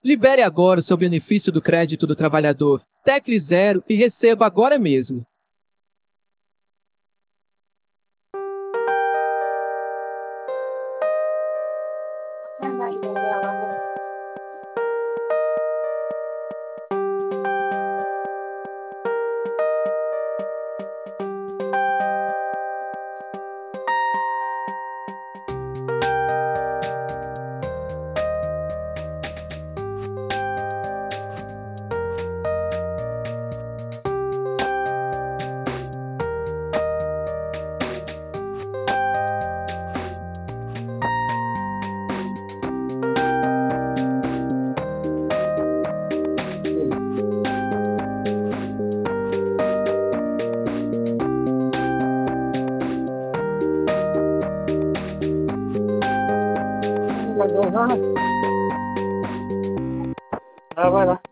Libere agora o seu benefício do crédito do trabalhador. Tecle 0 e receba agora mesmo. Vai lá.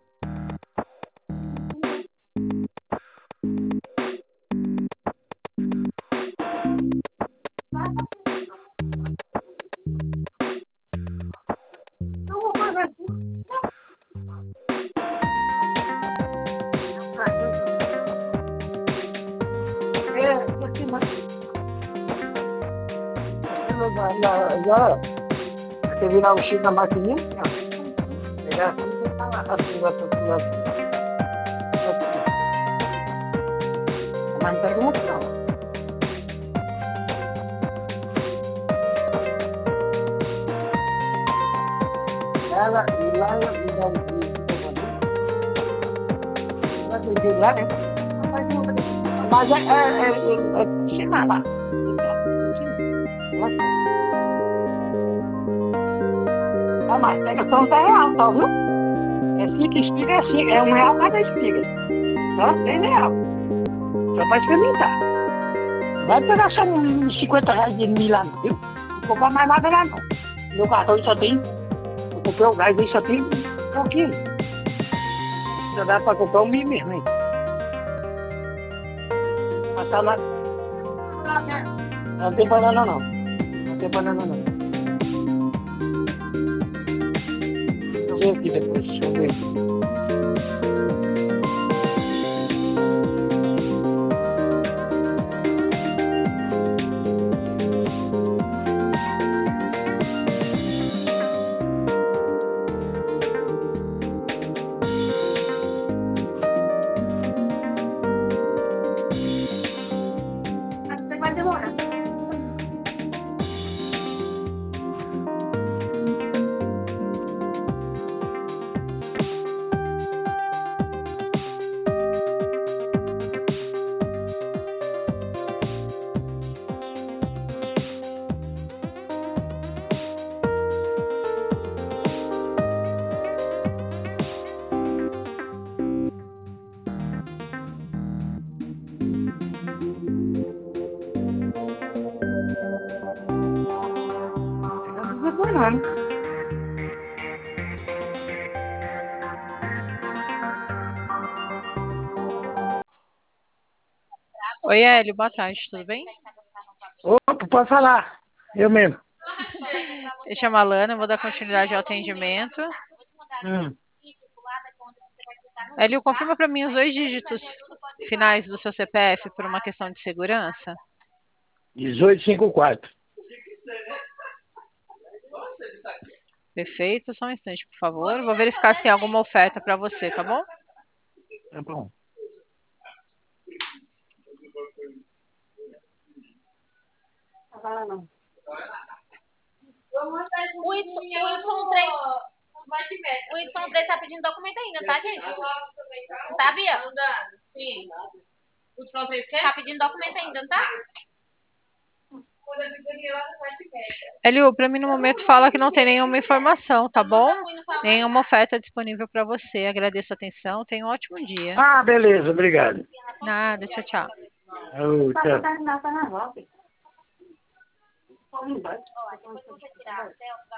Você virar o X na maquininha, assim, ó. Pegar assim, e tá lá, assim. Mas não pega muito, não. Ela, e lá, e dá um vai ter lá, né? Mas ensinar lá. Ah, mas pega só uns 10 reais, só, viu? É 5 espigas, é 5, é R$ 1 cada espiga. Tá? 10 reais. Só pra experimentar. Vai pegar só uns 50 reais de mil lá, não, viu? Não comprar mais nada lá, não. Meu cartão só tem. Eu comprei o gás aí, só tem um pouquinho. Já dá pra comprar um mil mesmo, hein? Mas tá lá. Não tem banana, não. Não tem banana, não. Deixa eu ver aqui depois. Deixa eu ver. Você vai demorar. Depois não. Oi, Hélio, boa tarde, tudo bem? Opa, pode falar. Eu mesmo. Eu chamo a Lana, vou dar continuidade ao atendimento. Hum. Hélio, confirma para mim os 2 dígitos finais do seu CPF por uma questão de segurança. 1854. Perfeito, só um instante, por favor. Vou verificar se tem alguma oferta para você, tá bom? Tá bom. Não. O Y3 tá pedindo documento ainda, tá, gente? Não tá, Bia? Sim. O Y3 quer? Tá pedindo documento ainda, não tá? Hélio, para mim no momento fala que não tem nenhuma informação, tá bom? Nenhuma oferta disponível para você. Agradeço a atenção, tenha um ótimo dia. Ah, beleza, obrigado. Nada, tchau, tchau. Tchau.